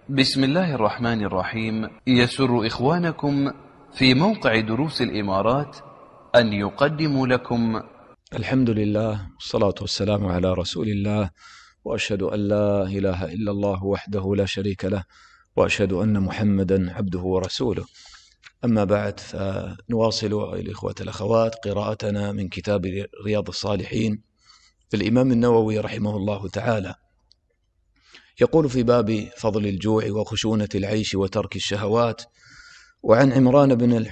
بسم الله الرحمن الرحيم. يسر إخوانكم في موقع دروس الإمارات أن يقدموا لكم الحمد لله والصلاة والسلام على رسول الله، وأشهد أن لا إله إلا الله وحده لا شريك له، وأشهد أن محمدا عبده ورسوله. أما بعد، فنواصل الإخوة الأخوات قراءتنا من كتاب رياض الصالحين للإمام النووي رحمه الله تعالى. يقول في باب فضل الجوع وخشونة العيش وترك الشهوات: وعن عمران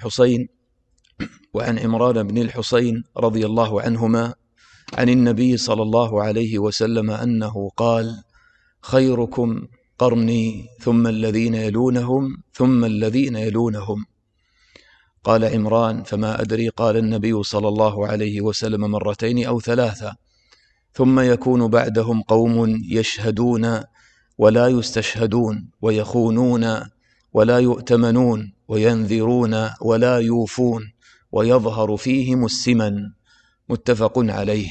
بن الحصين رضي الله عنهما عن النبي صلى الله عليه وسلم أنه قال: خيركم قرني ثم الذين يلونهم ثم الذين يلونهم. قال عمران: فما أدري. قال النبي صلى الله عليه وسلم مرتين أو ثلاثة: ثم يكون بعدهم قوم يشهدون ولا يستشهدون، ويخونون ولا يؤتمنون، وينذرون ولا يوفون، ويظهر فيهم السمن. متفق عليه.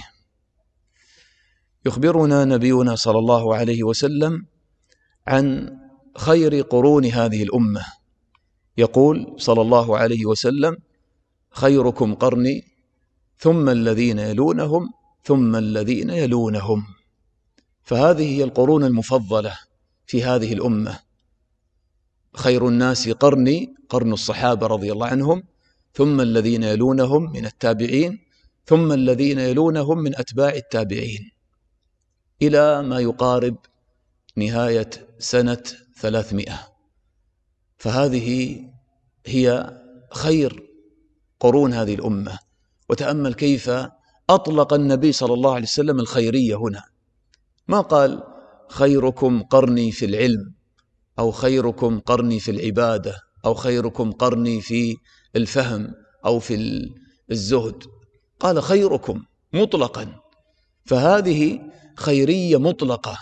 يخبرنا نبينا صلى الله عليه وسلم عن خير قرون هذه الأمة. يقول صلى الله عليه وسلم: خيركم قرني ثم الذين يلونهم ثم الذين يلونهم. فهذه هي القرون المفضلة في هذه الأمة. خير الناس قرني، قرن الصحابة رضي الله عنهم، ثم الذين يلونهم من التابعين، ثم الذين يلونهم من أتباع التابعين، إلى ما يقارب نهاية سنة 300. فهذه هي خير قرون هذه الأمة. وتأمل كيف أطلق النبي صلى الله عليه وسلم الخيرية هنا، ما قال خيركم قرني في العلم، أو خيركم قرني في العبادة، أو خيركم قرني في الفهم أو في الزهد. قال خيركم مطلقا. فهذه خيرية مطلقة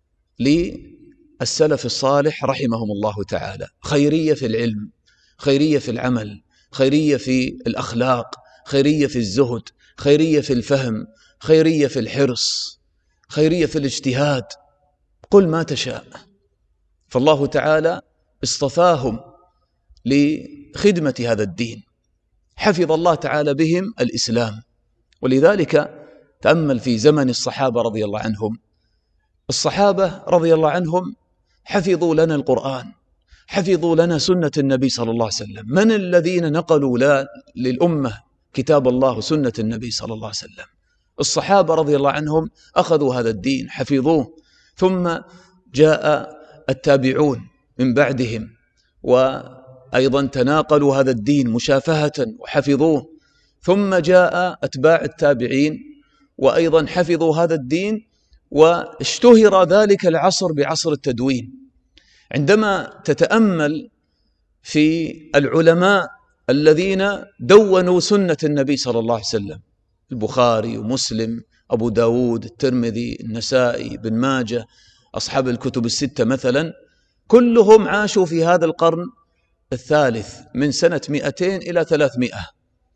للسلف الصالح رحمهم الله تعالى. خيرية في العلم، خيرية في العمل، خيرية في الأخلاق، خيرية في الزهد، خيرية في الفهم، خيرية في الحرص، خيرية في الاجتهاد. قل ما تشاء. فالله تعالى اصطفاهم لخدمة هذا الدين، حفظ الله تعالى بهم الإسلام. ولذلك تأمل في زمن الصحابة رضي الله عنهم. الصحابة رضي الله عنهم حفظوا لنا القرآن، حفظوا لنا سنة النبي صلى الله عليه وسلم. من الذين نقلوا للأمة كتاب الله وسنة النبي صلى الله عليه وسلم؟ الصحابة رضي الله عنهم أخذوا هذا الدين، حفظوه، ثم جاء التابعون من بعدهم وأيضا تناقلوا هذا الدين مشافهة وحفظوه، ثم جاء أتباع التابعين وأيضا حفظوا هذا الدين، واشتهر ذلك العصر بعصر التدوين. عندما تتأمل في العلماء الذين دونوا سنة النبي صلى الله عليه وسلم: البخاري ومسلم، أبو داود، الترمذي، النسائي، بن ماجه، أصحاب الكتب الستة مثلا، كلهم عاشوا في هذا القرن الثالث من سنة 200 إلى 300.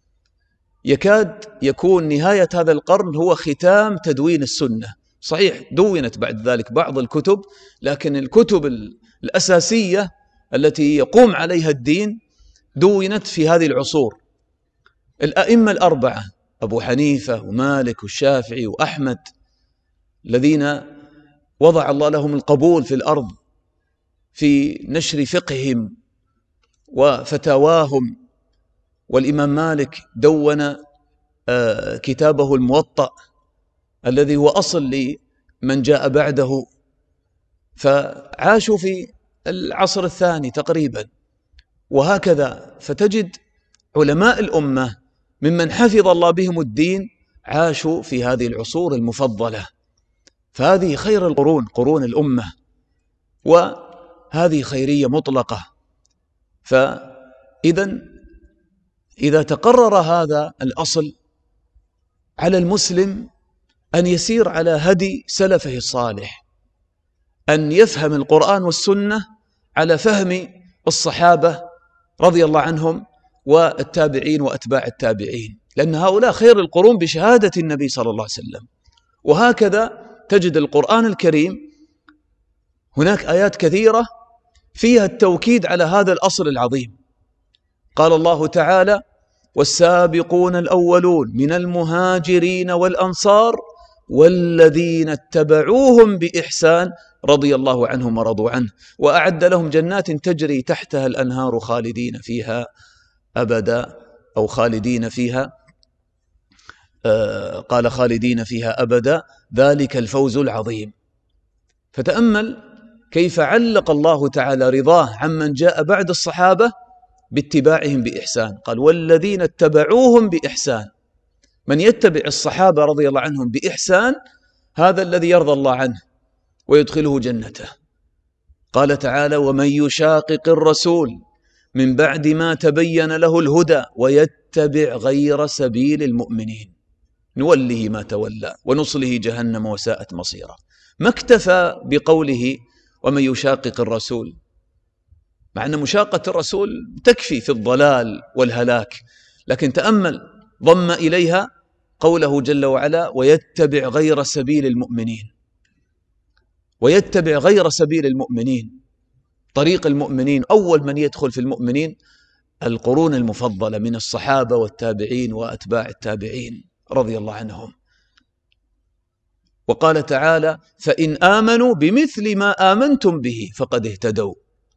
يكاد يكون نهاية هذا القرن هو ختام تدوين السنة. صحيح دونت بعد ذلك بعض الكتب، لكن الكتب الأساسية التي يقوم عليها الدين دونت في هذه العصور. الأئمة الأربعة أبو حنيفة ومالك والشافعي وأحمد، الذين وضع الله لهم القبول في الأرض في نشر فقههم وفتاواهم. والإمام مالك دون كتابه الموطأ الذي هو أصل لمن جاء بعده. فعاشوا في العصر الثاني تقريبا، وهكذا. فتجد علماء الأمة ممن حفظ الله بهم الدين عاشوا في هذه العصور المفضلة. فهذه خير القرون، قرون الأمة، وهذه خيرية مطلقة. إذا تقرر هذا الأصل، على المسلم أن يسير على هدي سلفه الصالح، أن يفهم القرآن والسنة على فهم الصحابة رضي الله عنهم والتابعين وأتباع التابعين، لأن هؤلاء خير القرون بشهادة النبي صلى الله عليه وسلم. وهكذا تجد القرآن الكريم هناك آيات كثيرة فيها التوكيد على هذا الأصل العظيم. قال الله تعالى: والسابقون الأولون من المهاجرين والأنصار والذين اتبعوهم بإحسان رضي الله عنهم ورضوا عنه وأعد لهم جنات تجري تحتها الأنهار خالدين فيها أبدا، أو خالدين فيها، قال خالدين فيها أبدا، ذلك الفوز العظيم. فتأمل كيف علق الله تعالى رضاه عمن جاء بعد الصحابة باتباعهم بإحسان. قال: والذين اتبعوهم بإحسان. من يتبع الصحابة رضي الله عنهم بإحسان هذا الذي يرضى الله عنه ويدخله جنته. قال تعالى: ومن يشاقق الرسول من بعد ما تبين له الهدى ويتبع غير سبيل المؤمنين نوله ما تولى ونصله جهنم وساءت مصيرا. ما اكتفى بقوله ومن يشاقق الرسول، مع أن مشاقة الرسول تكفي في الضلال والهلاك، لكن تأمل ضم إليها قوله جل وعلا: ويتبع غير سبيل المؤمنين. ويتبع غير سبيل المؤمنين، طريق المؤمنين. أول من يدخل في المؤمنين القرون المفضلة من الصحابة والتابعين وأتباع التابعين رضي الله عنهم. وقال تعالى: فإن آمنوا بمثل ما آمنتم به فقد اهتدوا.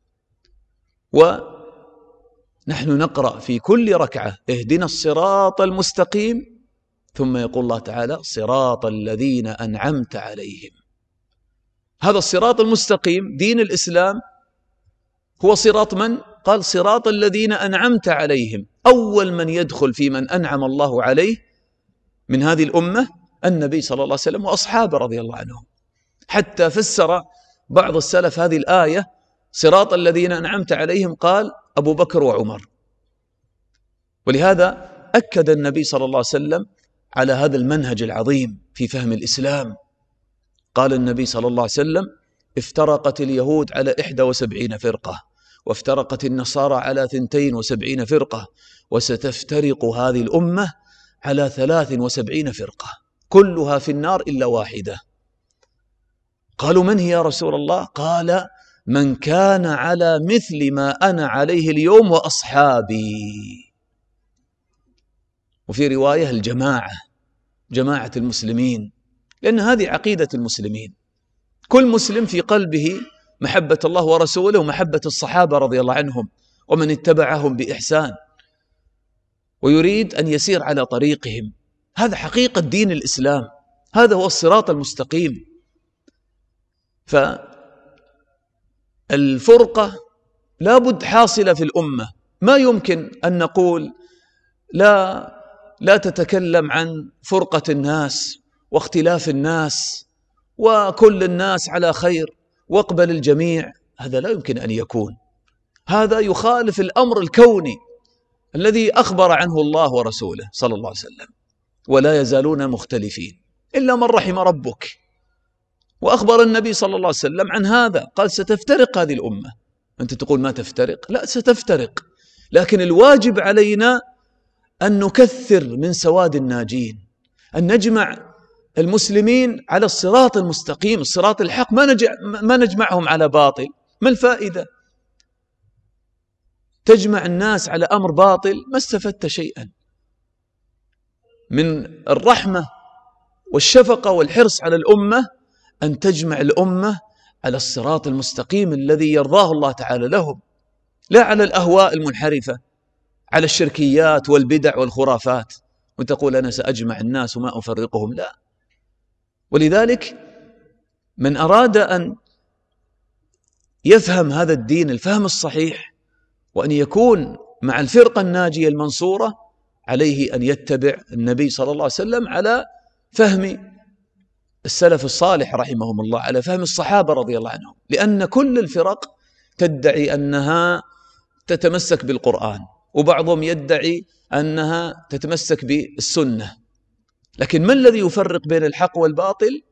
ونحن نقرأ في كل ركعة: اهدنا الصراط المستقيم، ثم يقول الله تعالى: صراط الذين أنعمت عليهم. هذا الصراط المستقيم دين الإسلام هو صراط من؟ قال: صراط الذين أنعمت عليهم. أول من يدخل في من أنعم الله عليه من هذه الأمة النبي صلى الله عليه وسلم وأصحابه رضي الله عنهم. حتى فسر بعض السلف هذه الآية صراط الذين أنعمت عليهم، قال: أبو بكر وعمر. ولهذا أكد النبي صلى الله عليه وسلم على هذا المنهج العظيم في فهم الإسلام. قال النبي صلى الله عليه وسلم: افترقت اليهود على 71 فرقة، وافترقت النصارى على 72 فرقة، وستفترق هذه الأمة على 73 فرقة كلها في النار إلا واحدة. قالوا: من هي يا رسول الله؟ قال: من كان على مثل ما أنا عليه اليوم وأصحابي. وفي رواية الجماعة، جماعة المسلمين، لأن هذه عقيدة المسلمين. كل مسلم في قلبه محبة الله ورسوله ومحبة الصحابة رضي الله عنهم ومن اتبعهم بإحسان، ويريد أن يسير على طريقهم. هذا حقيقة دين الإسلام، هذا هو الصراط المستقيم. فالفرقة لابد حاصلة في الأمة. ما يمكن أن نقول لا تتكلم عن فرقة الناس واختلاف الناس وكل الناس على خير واقبل الجميع. هذا لا يمكن أن يكون. هذا يخالف الأمر الكوني الذي أخبر عنه الله ورسوله صلى الله عليه وسلم: ولا يزالون مختلفين إلا من رحم ربك. وأخبر النبي صلى الله عليه وسلم عن هذا، قال: ستفترق هذه الأمة. أنت تقول ما تفترق؟ لا، ستفترق، لكن الواجب علينا أن نكثر من سواد الناجين، أن نجمع المسلمين على الصراط المستقيم، الصراط الحق، ما نجمعهم على باطل. ما الفائدة؟ تجمع الناس على أمر باطل ما استفدت شيئا. من الرحمة والشفقة والحرص على الأمة أن تجمع الأمة على الصراط المستقيم الذي يرضاه الله تعالى لهم، لا على الأهواء المنحرفة، على الشركيات والبدع والخرافات، وتقول أنا سأجمع الناس وما أفرقهم. لا. ولذلك من أراد أن يفهم هذا الدين الفهم الصحيح وأن يكون مع الفرقة الناجية المنصورة عليه أن يتبع النبي صلى الله عليه وسلم على فهم السلف الصالح رحمهم الله، على فهم الصحابة رضي الله عنهم. لأن كل الفرق تدعي أنها تتمسك بالقرآن، وبعضهم يدعي أنها تتمسك بالسنة، لكن ما الذي يفرق بين الحق والباطل؟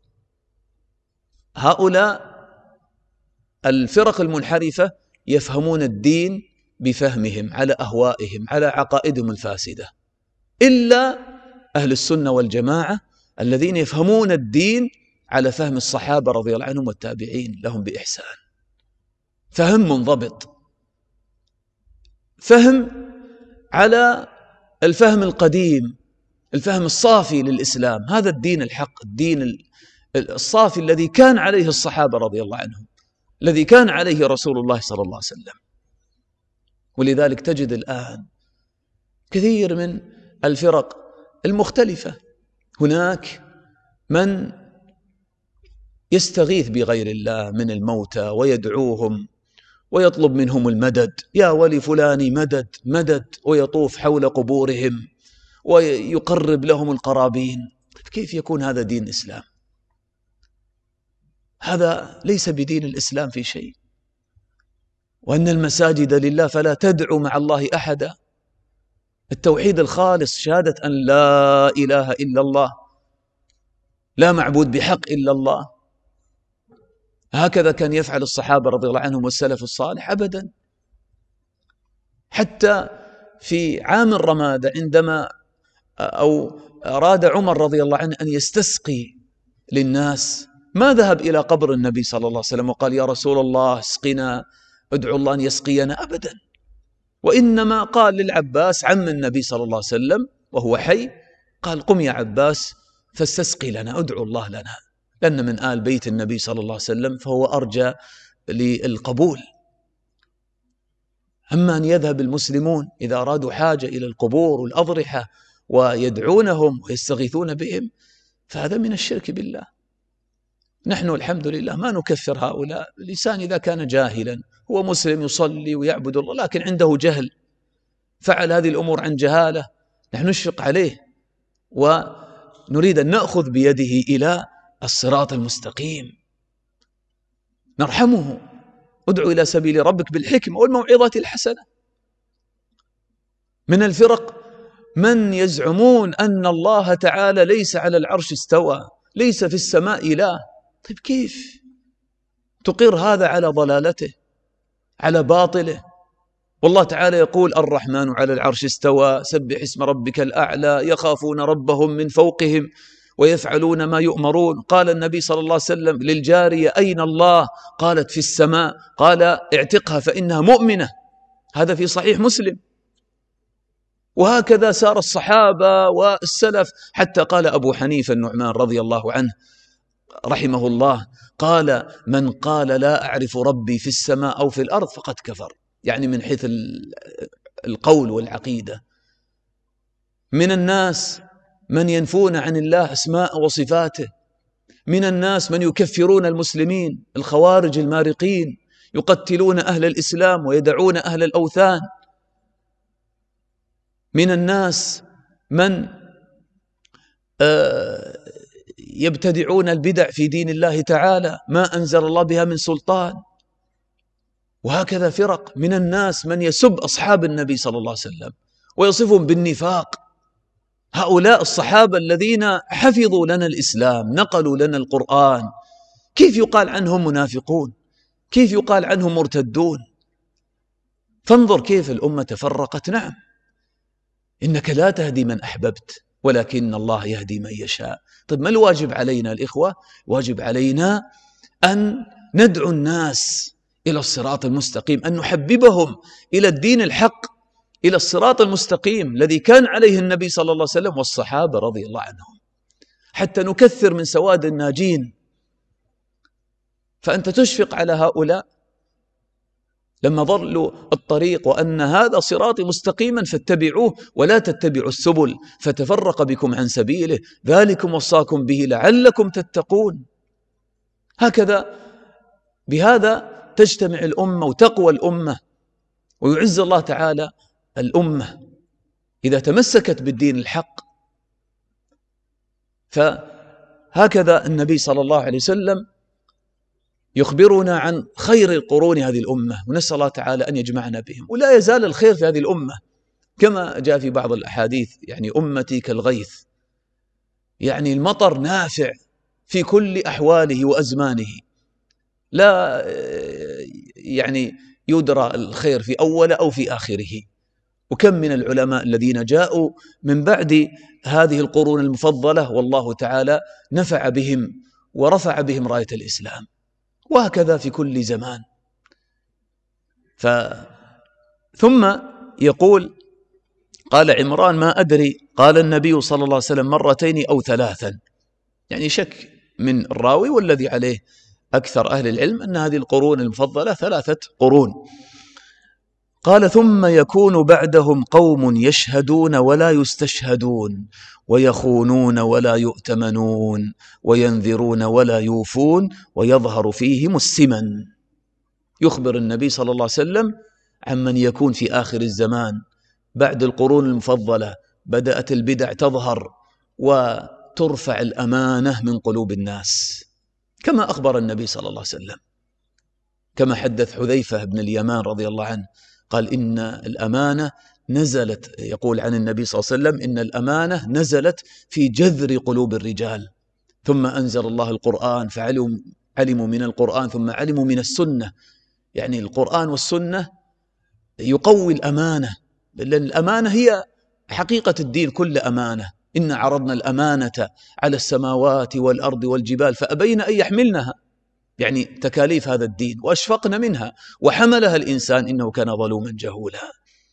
هؤلاء الفرق المنحرفة يفهمون الدين بفهمهم على أهوائهم، على عقائدهم الفاسدة، إلا أهل السنة والجماعة الذين يفهمون الدين على فهم الصحابة رضي الله عنهم والتابعين لهم بإحسان. فهم منضبط، فهم على الفهم القديم، الفهم الصافي للإسلام. هذا الدين الحق، الدين الصافي الذي كان عليه الصحابة رضي الله عنهم، الذي كان عليه رسول الله صلى الله عليه وسلم. ولذلك تجد الآن كثير من الفرق المختلفة، هناك من يستغيث بغير الله من الموتى ويدعوهم ويطلب منهم المدد، يا ولي فلان مدد مدد، ويطوف حول قبورهم ويقرب لهم القرابين. كيف يكون هذا دين إسلام؟ هذا ليس بدين الإسلام في شيء. وأن المساجد لله فلا تدعوا مع الله أحدا، التوحيد الخالص، شهادة أن لا إله إلا الله، لا معبود بحق إلا الله. هكذا كان يفعل الصحابة رضي الله عنهم والسلف الصالح أبدا. حتى في عام الرمادة عندما أراد عمر رضي الله عنه أن يستسقي للناس، ما ذهب إلى قبر النبي صلى الله عليه وسلم وقال يا رسول الله اسقنا، ادعو الله أن يسقينا، أبدا. وإنما قال للعباس عم النبي صلى الله عليه وسلم وهو حي، قال قم يا عباس فاستسقي لنا، ادعو الله لنا، لأن من آل بيت النبي صلى الله عليه وسلم فهو أرجى للقبول. أما أن يذهب المسلمون إذا أرادوا حاجة إلى القبور والأضرحة ويدعونهم ويستغيثون بهم، فهذا من الشرك بالله. نحن الحمد لله ما نكفر هؤلاء. الإنسان إذا كان جاهلا، هو مسلم يصلي ويعبد الله لكن عنده جهل، فعل هذه الأمور عن جهالة، نحن نشفق عليه ونريد أن نأخذ بيده إلى الصراط المستقيم، نرحمه. ادعو إلى سبيل ربك بالحكمة والموعظة الحسنة. من الفرق من يزعمون أن الله تعالى ليس على العرش استوى، ليس في السماء إله. طيب كيف تقر هذا على ضلالته، على باطله؟ والله تعالى يقول الرحمن على العرش استوى، سبح اسم ربك الأعلى، يخافون ربهم من فوقهم ويفعلون ما يؤمرون. قال النبي صلى الله عليه وسلم للجارية أين الله؟ قالت في السماء، قال اعتقها فإنها مؤمنة. هذا في صحيح مسلم. وهكذا سار الصحابة والسلف، حتى قال أبو حنيفة النعمان رضي الله عنه رحمه الله، قال من قال لا أعرف ربي في السماء أو في الأرض فقد كفر، يعني من حيث القول والعقيدة. من الناس من ينفون عن الله أسماء وصفاته، من الناس من يكفرون المسلمين، الخوارج المارقين يقتلون أهل الإسلام ويدعون أهل الأوثان. من الناس من يبتدعون البدع في دين الله تعالى ما أنزل الله بها من سلطان. وهكذا فرق. من الناس من يسب أصحاب النبي صلى الله عليه وسلم ويصفهم بالنفاق. هؤلاء الصحابة الذين حفظوا لنا الإسلام، نقلوا لنا القرآن، كيف يقال عنهم منافقون؟ كيف يقال عنهم مرتدون؟ فانظر كيف الأمة تفرقت. نعم، إنك لا تهدي من أحببت ولكن الله يهدي من يشاء. طيب ما الواجب علينا الإخوة؟ واجب علينا أن ندعو الناس إلى الصراط المستقيم، أن نحببهم إلى الدين الحق، إلى الصراط المستقيم الذي كان عليه النبي صلى الله عليه وسلم والصحابة رضي الله عنهم، حتى نكثر من سواد الناجين. فأنت تشفق على هؤلاء لما ضلوا الطريق، وأن هذا صراطي مستقيما فاتبعوه ولا تتبعوا السبل فتفرق بكم عن سبيله، ذلكم وصاكم به لعلكم تتقون. هكذا بهذا تجتمع الأمة وتقوى الأمة ويعز الله تعالى الأمة إذا تمسكت بالدين الحق. فهكذا النبي صلى الله عليه وسلم يخبرنا عن خير القرون هذه الأمة، ونسأل الله تعالى أن يجمعنا بهم. ولا يزال الخير في هذه الأمة كما جاء في بعض الأحاديث، يعني أمتي كالغيث، يعني المطر نافع في كل أحواله وأزمانه، لا يعني يدرى الخير في أول أو في آخره. وكم من العلماء الذين جاءوا من بعد هذه القرون المفضلة والله تعالى نفع بهم ورفع بهم راية الإسلام. وهكذا في كل زمان. ثم يقول قال عمران ما أدري قال النبي صلى الله عليه وسلم مرتين أو ثلاثا، يعني شك من الراوي، والذي عليه أكثر أهل العلم أن هذه القرون المفضلة 3 قرون. قال ثم يكون بعدهم قوم يشهدون ولا يستشهدون ويخونون ولا يؤتمنون وينذرون ولا يوفون ويظهر فيهم السمن. يخبر النبي صلى الله عليه وسلم عمن يكون في آخر الزمان بعد القرون المفضلة. بدأت البدع تظهر وترفع الأمانة من قلوب الناس، كما أخبر النبي صلى الله عليه وسلم، كما حدث حذيفة بن اليمان رضي الله عنه قال إن الأمانة نزلت، يقول عن النبي صلى الله عليه وسلم إن الأمانة نزلت في جذر قلوب الرجال، ثم أنزل الله القرآن فعلموا من القرآن ثم علموا من السنة. يعني القرآن والسنة يقوي الأمانة، لأن الأمانة هي حقيقة الدين، كل أمانة. إن عرضنا الأمانة على السماوات والأرض والجبال فأبين أن يحملنها، يعني تكاليف هذا الدين، وأشفقن منها وحملها الإنسان إنه كان ظلوما جهولا.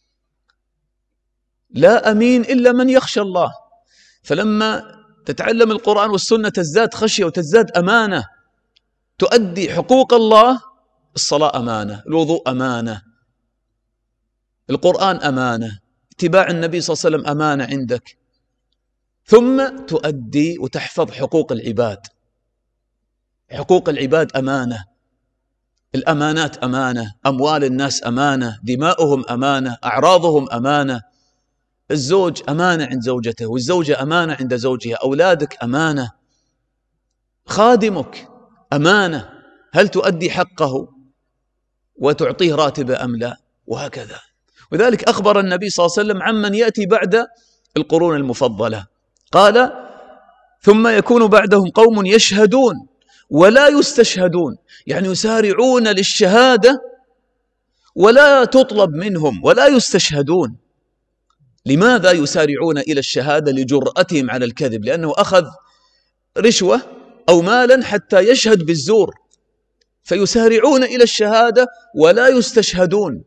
لا أمين إلا من يخشى الله. فلما تتعلم القرآن والسنة تزداد خشية وتزداد أمانة، تؤدي حقوق الله. الصلاة أمانة، الوضوء أمانة، القرآن أمانة، اتباع النبي صلى الله عليه وسلم أمانة عندك، ثم تؤدي وتحفظ حقوق العباد. حقوق العباد أمانة، الأمانات أمانة، أموال الناس أمانة، دماؤهم أمانة، أعراضهم أمانة، الزوج أمانة عند زوجته، والزوجة أمانة عند زوجها، أولادك أمانة، خادمك أمانة، هل تؤدي حقه وتعطيه راتبه أم لا؟ وهكذا. وذلك أخبر النبي صلى الله عليه وسلم عمن يأتي بعد القرون المفضلة، قال ثم يكون بعدهم قوم يشهدون ولا يستشهدون، يعني يسارعون للشهادة ولا تطلب منهم، ولا يستشهدون. لماذا يسارعون إلى الشهادة؟ لجرأتهم على الكذب، لأنه أخذ رشوة أو مالا حتى يشهد بالزور، فيسارعون إلى الشهادة ولا يستشهدون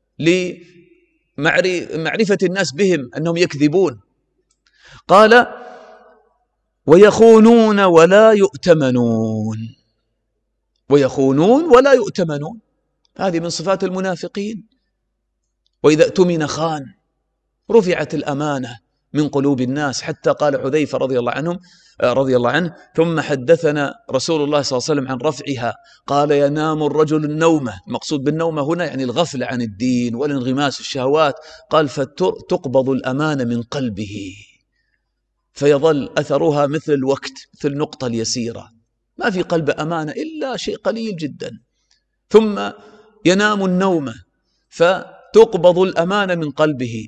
لمعرفة الناس بهم أنهم يكذبون. قال ويخونون ولا يؤتمنون. ويخونون ولا يؤتمنون، هذه من صفات المنافقين. وإذا اؤتمن خان. رفعت الأمانة من قلوب الناس، حتى قال حذيفة رضي الله عنه ثم حدثنا رسول الله صلى الله عليه وسلم عن رفعها، قال ينام الرجل النومة. المقصود بالنومة هنا يعني الغفلة عن الدين والانغماس في الشهوات. قال فتقبض الأمانة من قلبه فيظل أثرها مثل الوقت، مثل النقطة اليسيرة، ما في قلب أمانة إلا شيء قليل جدا. ثم ينام النومة فتقبض الأمانة من قلبه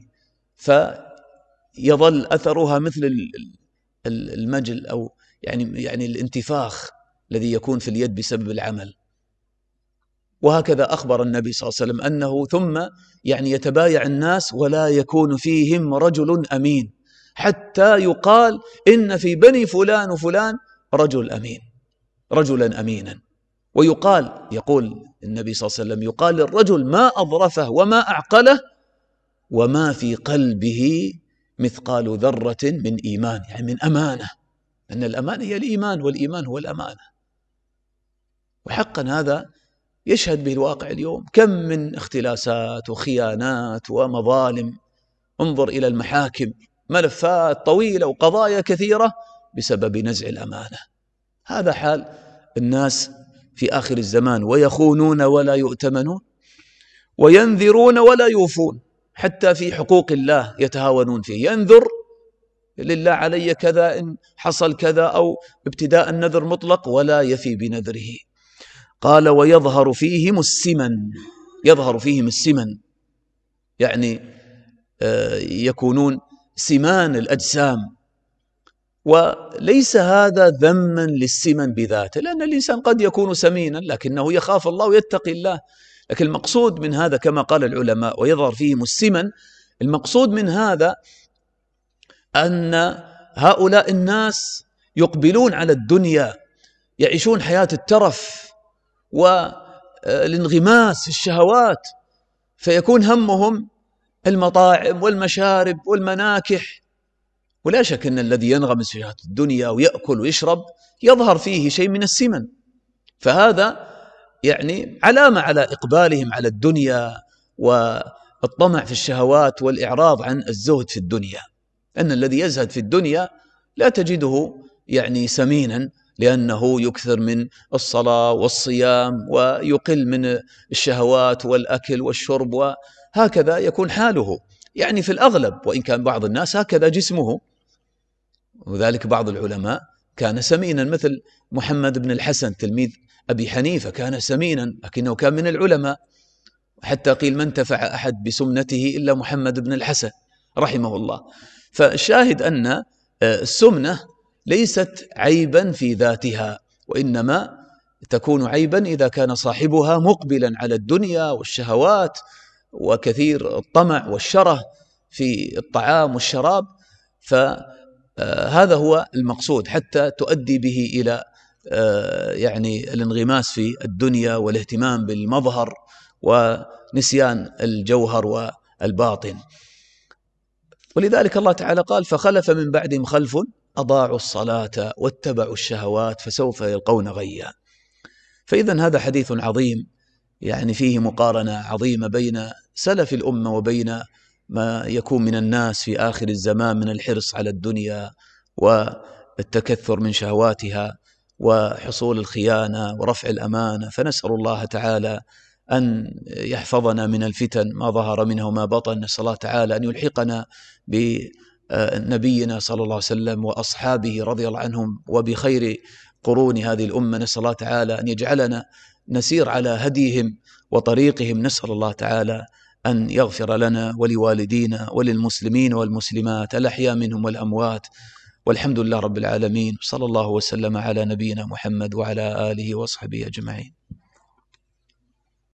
فيظل أثرها مثل المجل، أو يعني الانتفاخ الذي يكون في اليد بسبب العمل. وهكذا أخبر النبي صلى الله عليه وسلم أنه ثم يعني يتبايع الناس ولا يكون فيهم رجل أمين، حتى يقال إن في بني فلان وفلان رجل أمين، رجلا أمينا. يقول النبي صلى الله عليه وسلم يقال للرجل ما أظرفه وما أعقله وما في قلبه مثقال ذرة من إيمان، يعني من أمانة، أن الأمانة هي الإيمان والإيمان هو الأمانة. وحقا هذا يشهد به الواقع اليوم، كم من اختلاسات وخيانات ومظالم. انظر إلى المحاكم، ملفات طويلة وقضايا كثيرة بسبب نزع الأمانة. هذا حال الناس في آخر الزمان. ويخونون ولا يؤتمنون وينذرون ولا يوفون، حتى في حقوق الله يتهاونون فيه. ينذر لله علي كذا إن حصل كذا، أو ابتداء النذر مطلق، ولا يفي بنذره. قال ويظهر فيهم السمن. يظهر فيهم السمن يعني يكونون سمان الأجسام. وليس هذا ذما للسمن بذاته، لأن الإنسان قد يكون سمينا لكنه يخاف الله ويتقي الله. لكن المقصود من هذا كما قال العلماء ويظهر فيهم السمن، المقصود من هذا أن هؤلاء الناس يقبلون على الدنيا، يعيشون حياة الترف والانغماس في الشهوات، فيكون همهم المطاعم والمشارب والمناكح. ولا شك أن الذي ينغمس في شهوات الدنيا ويأكل ويشرب يظهر فيه شيء من السمن، فهذا يعني علامة على إقبالهم على الدنيا والطمع في الشهوات والإعراض عن الزهد في الدنيا. أن الذي يزهد في الدنيا لا تجده يعني سمينا، لأنه يكثر من الصلاة والصيام ويقل من الشهوات والأكل والشرب، وهكذا يكون حاله يعني في الأغلب، وإن كان بعض الناس هكذا جسمه. وذلك بعض العلماء كان سمينا، مثل محمد بن الحسن تلميذ أبي حنيفة، كان سمينا لكنه كان من العلماء، حتى قيل ما انتفع أحد بسمنته إلا محمد بن الحسن رحمه الله. فالشاهد أن السمنة ليست عيبا في ذاتها، وإنما تكون عيبا إذا كان صاحبها مقبلا على الدنيا والشهوات وكثير الطمع والشره في الطعام والشراب. فهذا هو المقصود، حتى تؤدي به إلى يعني الانغماس في الدنيا والاهتمام بالمظهر ونسيان الجوهر والباطن. ولذلك الله تعالى قال: فخلف من بعدهم خلف أضاعوا الصلاة واتبعوا الشهوات فسوف يلقون غيا. فإذا هذا حديث عظيم، يعني فيه مقارنة عظيمة بين سلف الأمة وبين ما يكون من الناس في آخر الزمان من الحرص على الدنيا والتكثر من شهواتها وحصول الخيانة ورفع الأمانة. فنسأل الله تعالى أن يحفظنا من الفتن ما ظهر منه وما بطن. نسأل الله تعالى أن يلحقنا بنبينا صلى الله عليه وسلم وأصحابه رضي الله عنهم وبخير قرون هذه الأمة. نسأل الله تعالى أن يجعلنا نسير على هديهم وطريقهم. نسأل الله تعالى أن يغفر لنا ولوالدينا وللمسلمين والمسلمات الأحياء منهم والأموات، والحمد لله رب العالمين. صلى الله وسلم على نبينا محمد وعلى آله وصحبه أجمعين.